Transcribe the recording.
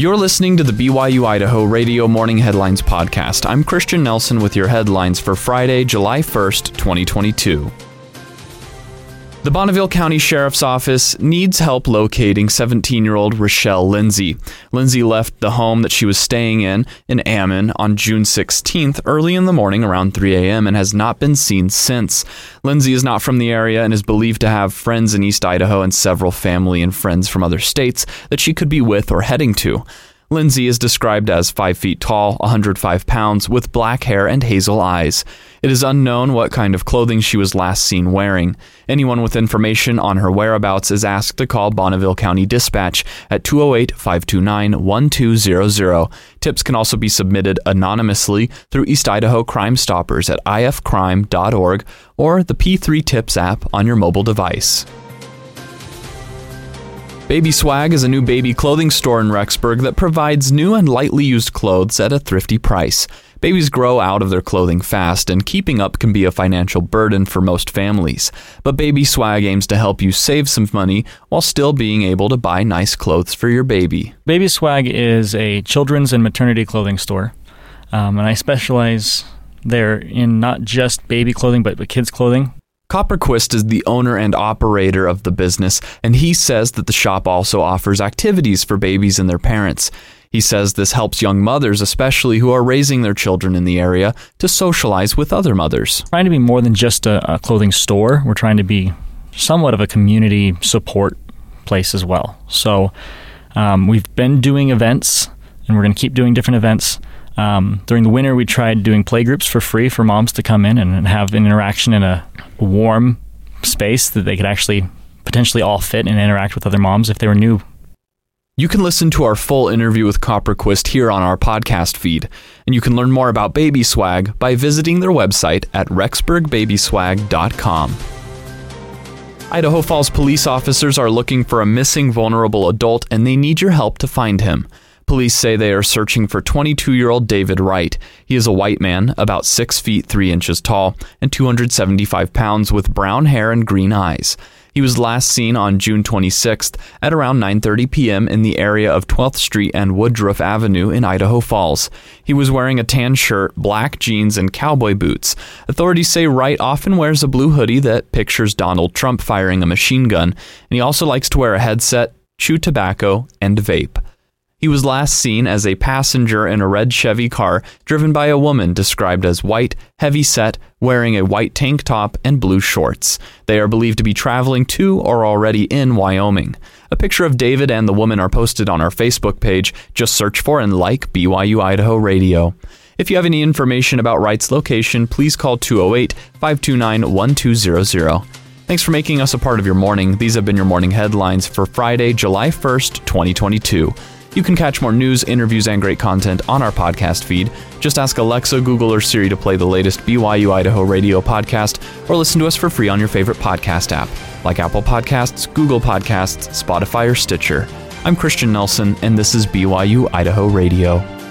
You're listening to the BYU Idaho Radio Morning Headlines Podcast. I'm Christian Nelson with your headlines for Friday, July 1st, 2022. The Bonneville County Sheriff's Office needs help locating 17-year-old Rochelle Lindsay. Lindsay left the home that she was staying in Ammon on June 16th early in the morning around 3 a.m. and has not been seen since. Lindsay is not from the area and is believed to have friends in East Idaho and several family and friends from other states that she could be with or heading to. Lindsay is described as 5 feet tall, 105 pounds, with black hair and hazel eyes. It is unknown what kind of clothing she was last seen wearing. Anyone with information on her whereabouts is asked to call Bonneville County Dispatch at 208-529-1200. Tips can also be submitted anonymously through East Idaho Crime Stoppers at ifcrime.org or the P3 Tips app on your mobile device. Baby Swag is a new baby clothing store in Rexburg that provides new and lightly used clothes at a thrifty price. Babies grow out of their clothing fast, and keeping up can be a financial burden for most families. But Baby Swag aims to help you save some money while still being able to buy nice clothes for your baby. Baby Swag is a children's and maternity clothing store, and I specialize there in not just baby clothing, but kids' clothing. Copperquist is the owner and operator of the business, and he says that the shop also offers activities for babies and their parents. He says this helps young mothers, especially who are raising their children in the area, to socialize with other mothers. Trying to be more than just a clothing store. We're trying to be somewhat of a community support place as well. So we've been doing events, and we're going to keep doing different events. During the winter, we tried doing playgroups for free for moms to come in and have an interaction in a warm space that they could actually potentially all fit and interact with other moms if they were new. You can listen to our full interview with Copperquist here on our podcast feed, and you can learn more about Baby Swag by visiting their website at rexburgbabyswag.com. Idaho Falls police officers are looking for a missing vulnerable adult, and they need your help to find him. Police say they are searching for 22-year-old David Wright. He is a white man, about 6 feet 3 inches tall, and 275 pounds with brown hair and green eyes. He was last seen on June 26th at around 9:30 p.m. in the area of 12th Street and Woodruff Avenue in Idaho Falls. He was wearing a tan shirt, black jeans, and cowboy boots. Authorities say Wright often wears a blue hoodie that pictures Donald Trump firing a machine gun, and he also likes to wear a headset, chew tobacco, and vape. He was last seen as a passenger in a red Chevy car driven by a woman described as white, heavy-set, wearing a white tank top and blue shorts. They are believed to be traveling to or already in Wyoming. A picture of David and the woman are posted on our Facebook page. Just search for and like BYU Idaho Radio. If you have any information about Wright's location, please call 208-529-1200. Thanks for making us a part of your morning. These have been your morning headlines for Friday, July 1st, 2022. You can catch more news, interviews, and great content on our podcast feed. Just ask Alexa, Google, or Siri to play the latest BYU Idaho Radio podcast, or listen to us for free on your favorite podcast app, like Apple Podcasts, Google Podcasts, Spotify, or Stitcher. I'm Christian Nelson, and this is BYU Idaho Radio.